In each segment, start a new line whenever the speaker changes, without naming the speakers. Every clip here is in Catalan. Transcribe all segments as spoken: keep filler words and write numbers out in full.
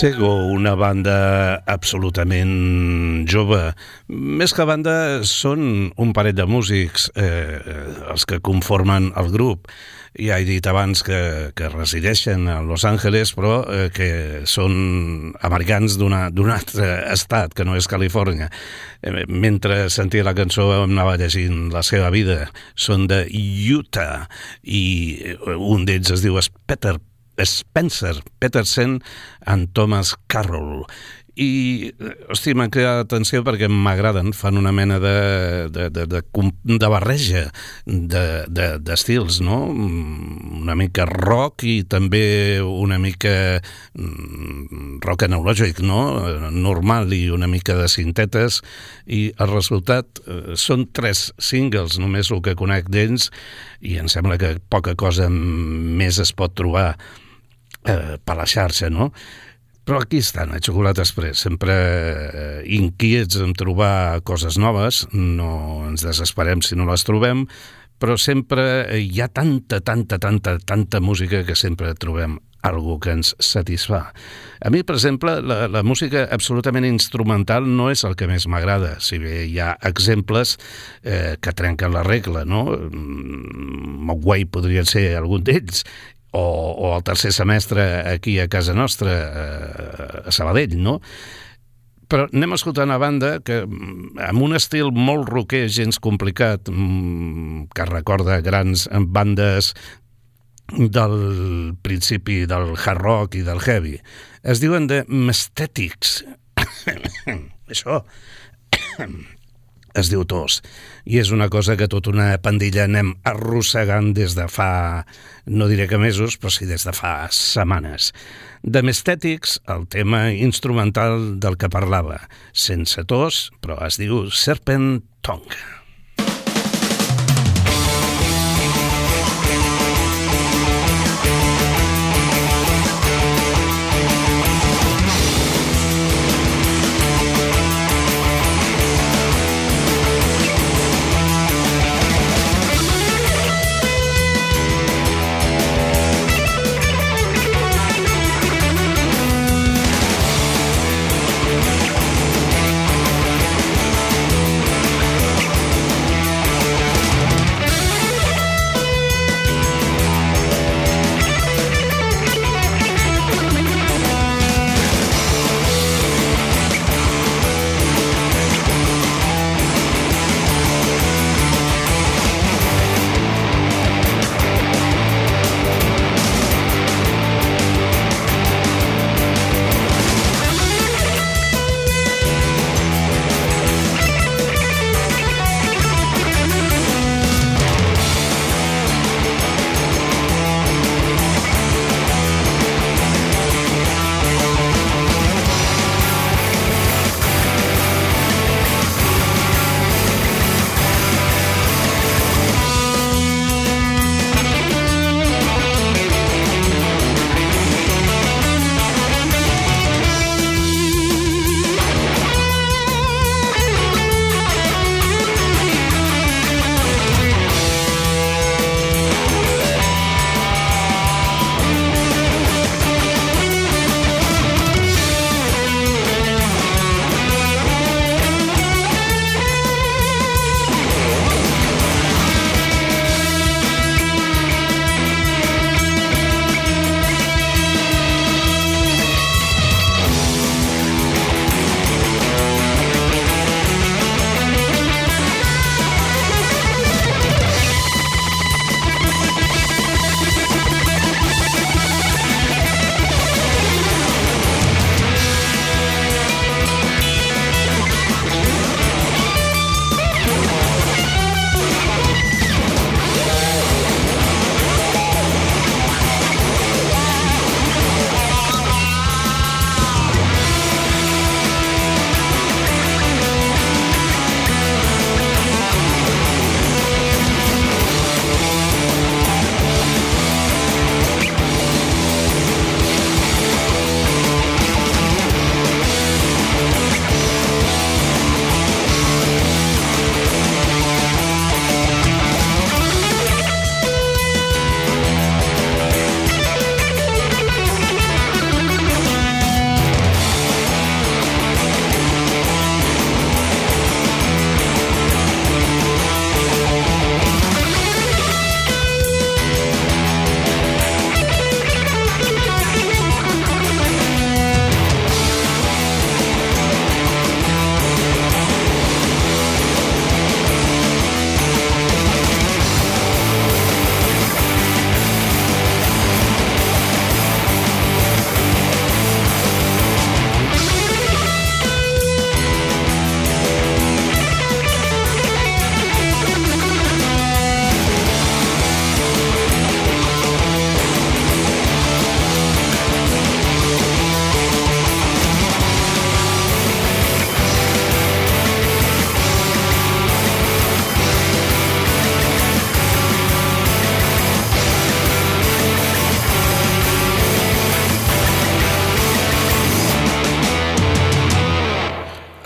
Sego, una banda absolutament jove. Més que banda, són un parell de músics, eh, els que conformen el grup. Ja he dit abans que, que resideixen a Los Angeles, però eh, que són americans d'un altre estat, que no és Califòrnia. Eh, mentre sentia la cançó em anava llegint la seva vida. Són de Utah i un d'ells es diu Peter Spencer Peterson and Thomas Carroll. I, hosti, m'ha cridat atenció perquè m'agraden, fan una mena de, de, de, de, de barreja d'estils, de, de, no? Una mica rock i també una mica rock analògic, no? Normal, i una mica de sintetes, i el resultat són tres singles, només el que conec d'ells, i em sembla que poca cosa més es pot trobar eh, per la xarxa, no? Però aquí estan, a Chocolate Express, sempre eh, inquiets en trobar coses noves, no ens desesperem si no les trobem, però sempre hi ha tanta, tanta, tanta, tanta música que sempre trobem algo que ens satisfà. A mi, per exemple, la, la música absolutament instrumental no és el que més m'agrada, si bé hi ha exemples eh, que trenquen la regla, no? Mogwai podria ser algun d'ells, O, o el tercer semestre aquí a casa nostra, a Sabadell, no? Però anem a escoltar una banda que, amb un estil molt rocker, gens complicat, que recorda grans bandes del principi del hard rock i del heavy. Es diuen de Messthetics. Això es diu tos, i és una cosa que tota una pandilla anem arrossegant des de fa, no diré que mesos, però sí des de fa setmanes. De Messthetics, el tema instrumental del que parlava, sense tos, però es diu Serpent Tongue.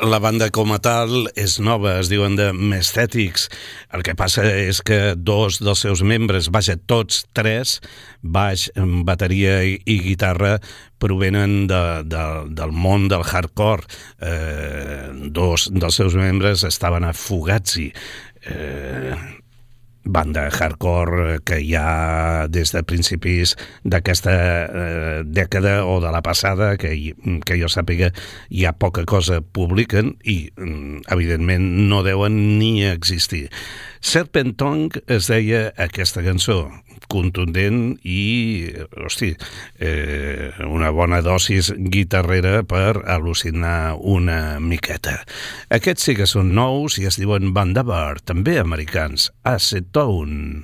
la banda com a tal és nova, es diuen de Mesthetics. El que passa és que dos dels seus membres, vaja, tots tres, baix, bateria i, i guitarra, provenen de, de, del món del hardcore. Eh, dos dels seus membres estaven a Fugazi, eh, banda hardcore que hi ha des de principis d'aquesta eh, dècada o de la passada, que, que jo sàpiga hi ha poca cosa publiquen i evidentment no deuen ni existir. Serpent Tongue es deia aquesta cançó, contundent i, hosti, eh, una bona dosis guitarrera per al·lucinar una miqueta. Aquests sí que són nous i es diuen Vandavar, també americans, Acetone.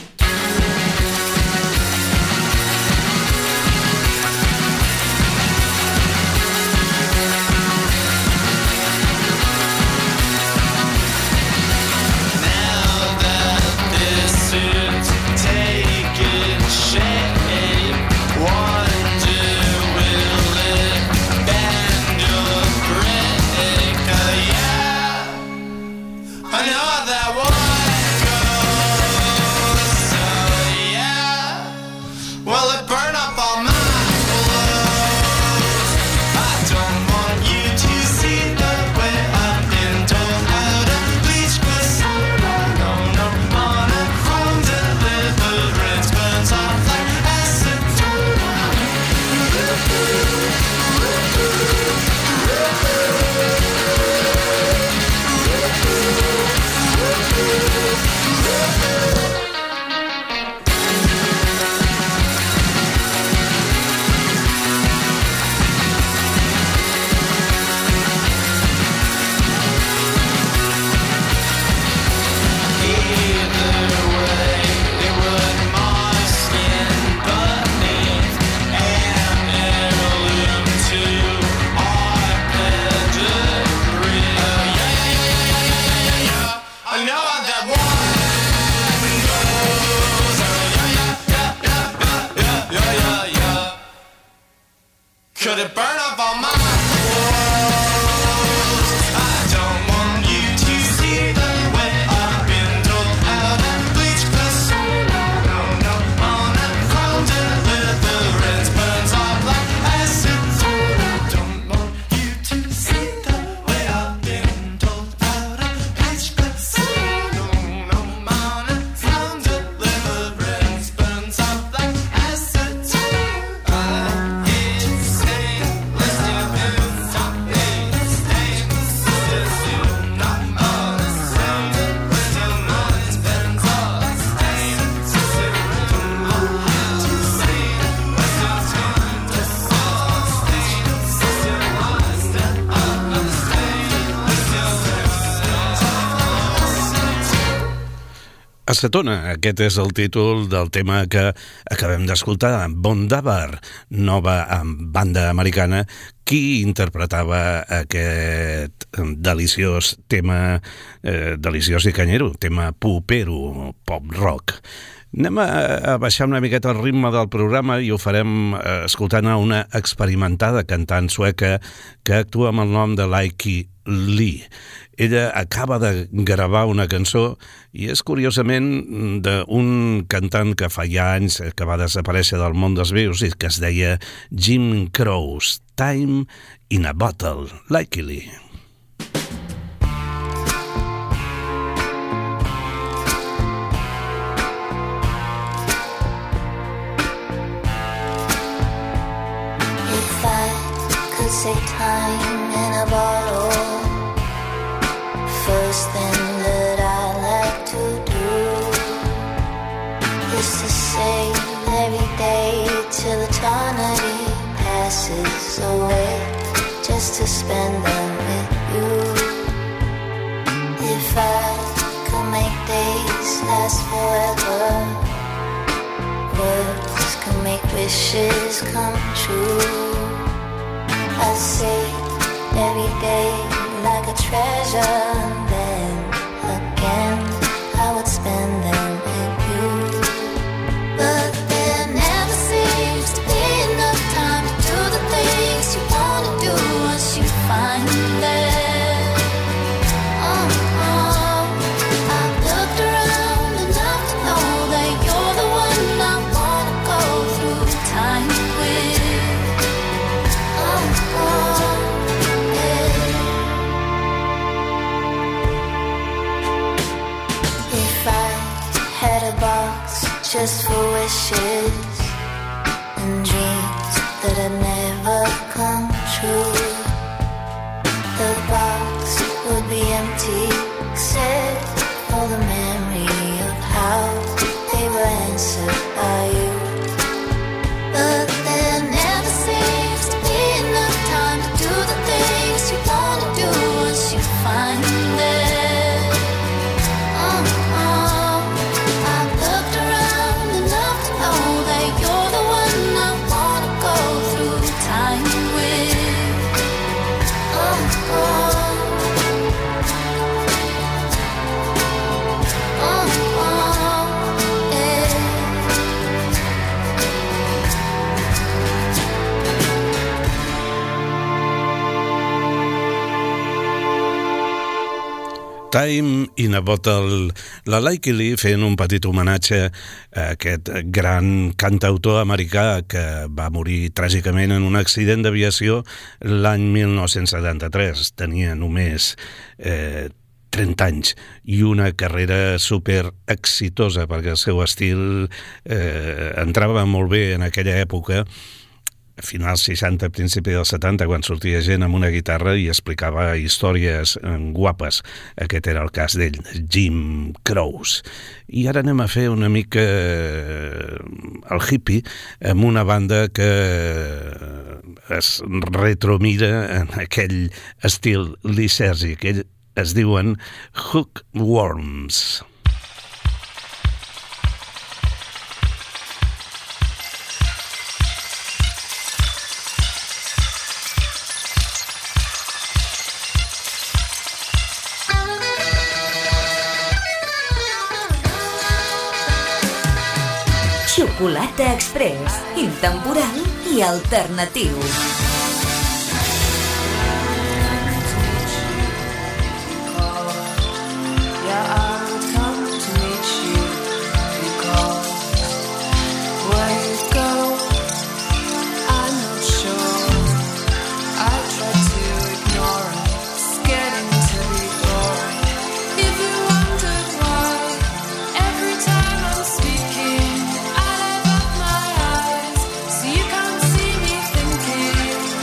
Acetone, aquest és el títol del tema que acabem d'escoltar, Vandavar, nova banda americana, qui interpretava aquest deliciós tema, eh, deliciós i canyero, tema popero, pop rock. Anem a, a baixar una miqueta el ritme del programa i ho farem eh, escoltant a una experimentada cantant sueca que actua amb el nom de Lykke Li. Ella acaba de gravar una cançó i és curiosament d'un cantant que fa ja anys que va desaparèixer del món dels vius i que es deia Jim Croce, Time in a Bottle, Lykke Li.
If I could say time in a bottle, first thing that I like to do is to save every day till eternity passes away, just to spend them with you. If I could make days last forever, words could make wishes come true. I say every day like a treasure, and then again I would spend them with you. But there never seems to be enough time to do the things you wanna do once you find them. wishes and dreams that had never come true. The box would be empty except for the memory of how they were answered by you. But there never seems to be enough time to do the things you want to do once you find them. Oh, oh, I've looked around enough to know that you're the one I want to go through time with. Oh, oh, oh, oh, yeah.
Time in a Bottle, la Likey Lee fent un petit homenatge a aquest gran cantautor americà que va morir tràgicament en un accident d'aviació l'any mil nou-cents setanta-tres. Tenia només eh, trenta anys i una carrera super exitosa perquè el seu estil eh, entrava molt bé en aquella època, a finals seixanta, principi dels setanta, quan sortia gent amb una guitarra i explicava històries guapes. Aquest era el cas d'ell, Jim Croce. I ara anem a fer una mica el hippie amb una banda que es retromira en aquell estil lisèrgic. Ells es diuen Hookworms.
Xocolata Express, intemporal i alternatiu.
See you can't see me thinking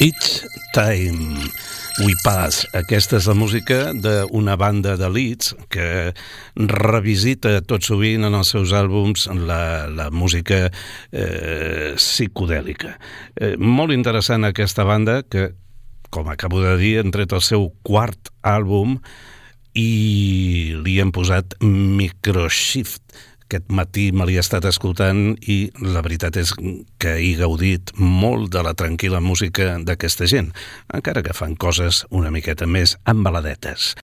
Each Time We Pass. Aquesta és la música d'una banda de Leeds que revisita tot sovint en els seus àlbums la, la música eh, psicodèlica. Eh, molt interessant aquesta banda que, com acabo de dir, han tret el seu quart àlbum i li han posat Microshift. Aquest matí me l'he estat escoltant i la veritat és que he gaudit molt de la tranquil·la música d'aquesta gent, encara que fan coses una miqueta més embaladetes.